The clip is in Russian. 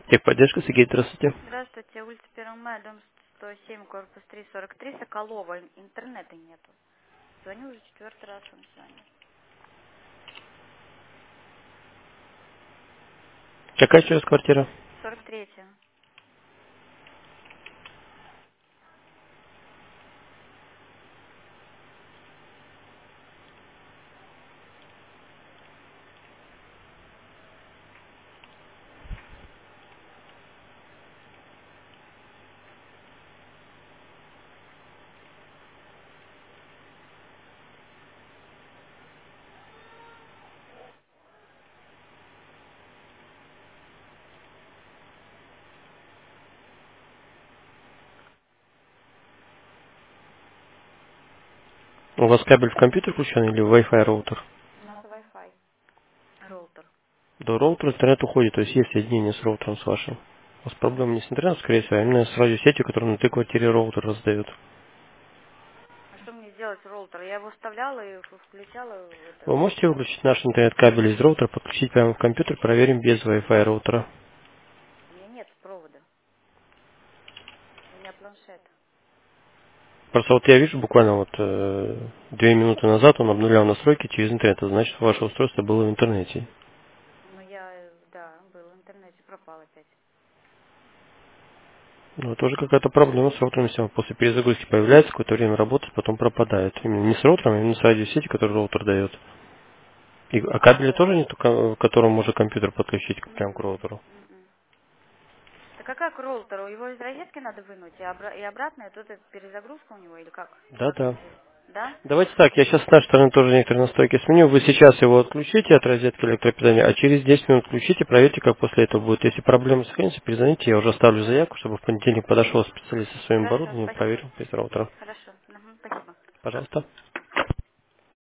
Техподдержка, Сергей, здравствуйте. Здравствуйте, улица 1 мая, дом 107, корпус 343, Соколова. Интернета нету. Звоню уже 4-й раз вам сегодня. Какая еще раз квартира? 43-я. У вас кабель в компьютер включен или в Wi-Fi роутер? У нас Wi-Fi. Роутер. До роутера интернет уходит, то есть есть соединение с роутером с вашим. У вас проблема не с интернетом, скорее всего, а именно с радиосетью, которую внутри квартиры роутер раздает. А что мне сделать роутер? Я его вставляла и включала в это. Вы можете выключить наш интернет-кабель из роутера, подключить прямо в компьютер, проверим без Wi-Fi роутера. У меня нет провода. У меня планшет. Просто вот я вижу буквально вот 2 минуты назад он обнулял настройки через интернет, это значит, ваше устройство было в интернете. Ну я, да, был в интернете, пропал опять. Ну, тоже какая-то проблема с роутером, если он после перезагрузки появляется, какое-то время работает, потом пропадает. Именно не с роутером, а именно с радиосетью, которую роутер дает. А кабеля тоже нету, к которому можно компьютер подключить прямо к роутеру? М-м. Так а как роутер? Его из розетки надо вынуть и обратно, и тут это перезагрузка у него или как? Как Да-да. это делать? Да? Давайте так, я сейчас с нашей стороны тоже некоторые настройки сменю. Вы сейчас его отключите от розетки электропитания, а через 10 минут включите, проверьте, как после этого будет. Если проблемы сохранятся, перезвоните, я уже оставлю заявку, чтобы в понедельник подошел специалист со своим Хорошо, оборудованием, спасибо. проверил без роутера. Хорошо. Мгм, спасибо. Пожалуйста.